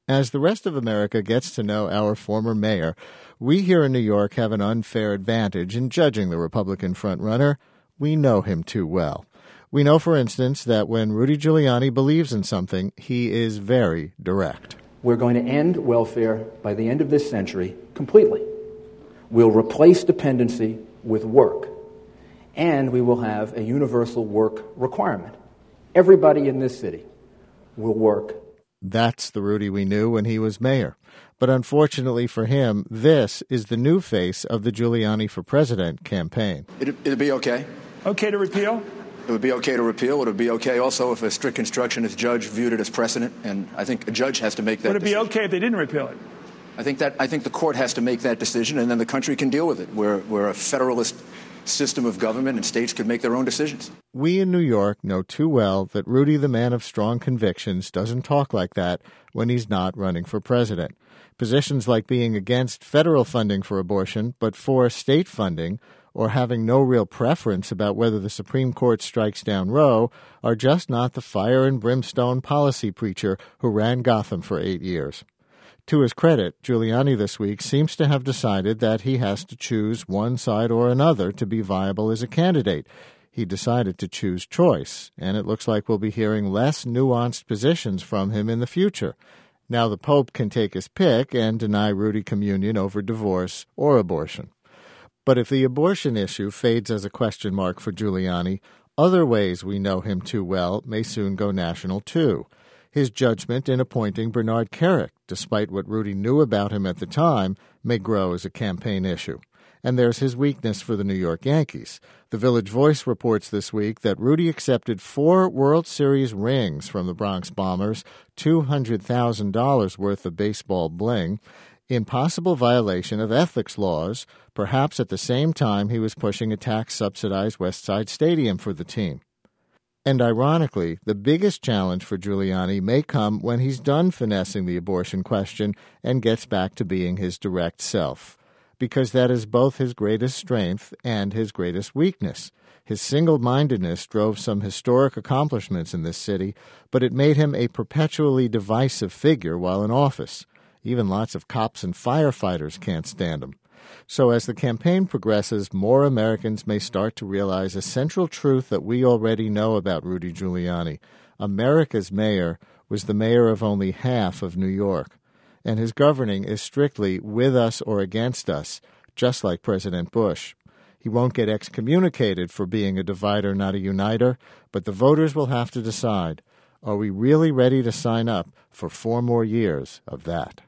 As the rest of America gets to know our former mayor, we here in New York have an unfair advantage in judging the Republican frontrunner. We know him too well. We know, for instance, that when Rudy Giuliani believes in something, he is very direct. We're going to end welfare by the end of this century completely. We'll replace dependency with work, and we will have a universal work requirement. Everybody in this city will work. That's the Rudy we knew when he was mayor. But unfortunately for him, this is the new face of the Giuliani for President campaign. It'd be okay. Okay to repeal? It would be okay to repeal. It would be okay also if a strict constructionist judge viewed it as precedent, and I think a judge has to make that decision. Would it be decision. okay if they didn't repeal it? I think the court has to make that decision, and then the country can deal with it. We're a federalist system of government, and states could make their own decisions. We in New York know too well that Rudy, the man of strong convictions, doesn't talk like that when he's not running for president. Positions like being against federal funding for abortion, but for state funding, or having no real preference about whether the Supreme Court strikes down Roe, are just not the fire and brimstone policy preacher who ran Gotham for 8 years. To his credit, Giuliani this week seems to have decided that he has to choose one side or another to be viable as a candidate. He decided to choose choice, and it looks like we'll be hearing less nuanced positions from him in the future. Now the Pope can take his pick and deny Rudy communion over divorce or abortion. But if the abortion issue fades as a question mark for Giuliani, other ways we know him too well may soon go national too. His judgment in appointing Bernard Kerik, despite what Rudy knew about him at the time, may grow as a campaign issue. And there's his weakness for the New York Yankees. The Village Voice reports this week that Rudy accepted 4 World Series rings from the Bronx Bombers, $200,000 worth of baseball bling, in possible violation of ethics laws, perhaps at the same time he was pushing a tax-subsidized West Side Stadium for the team. And ironically, the biggest challenge for Giuliani may come when he's done finessing the abortion question and gets back to being his direct self, because that is both his greatest strength and his greatest weakness. His single-mindedness drove some historic accomplishments in this city, but it made him a perpetually divisive figure while in office. Even lots of cops and firefighters can't stand him. So as the campaign progresses, more Americans may start to realize a central truth that we already know about Rudy Giuliani. America's mayor was the mayor of only half of New York, and his governing is strictly with us or against us, just like President Bush. He won't get excommunicated for being a divider, not a uniter, but the voters will have to decide, are we really ready to sign up for 4 more years of that?